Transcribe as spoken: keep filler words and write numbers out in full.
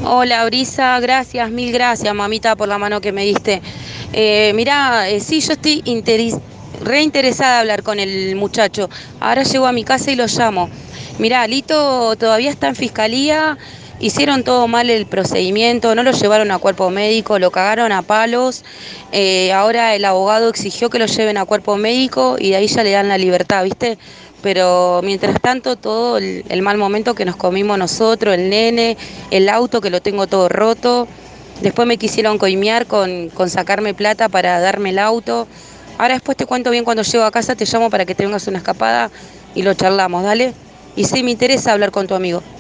Hola Brisa, gracias, mil gracias mamita por la mano que me diste. Eh, mirá, eh, sí, yo estoy interi- reinteresada de hablar con el muchacho. Ahora llego a mi casa y lo llamo. Mirá, Lito todavía está en fiscalía, hicieron todo mal el procedimiento, no lo llevaron a cuerpo médico, lo cagaron a palos. Eh, ahora el abogado exigió que lo lleven a cuerpo médico y de ahí ya le dan la libertad, ¿viste? Pero mientras tanto todo el, el mal momento que nos comimos nosotros, el nene, el auto que lo tengo todo roto, después me quisieron coimear con, con sacarme plata para darme el auto. Ahora después te cuento bien cuando llego a casa, te llamo para que tengas una escapada y lo charlamos, dale. Y sí, me interesa hablar con tu amigo.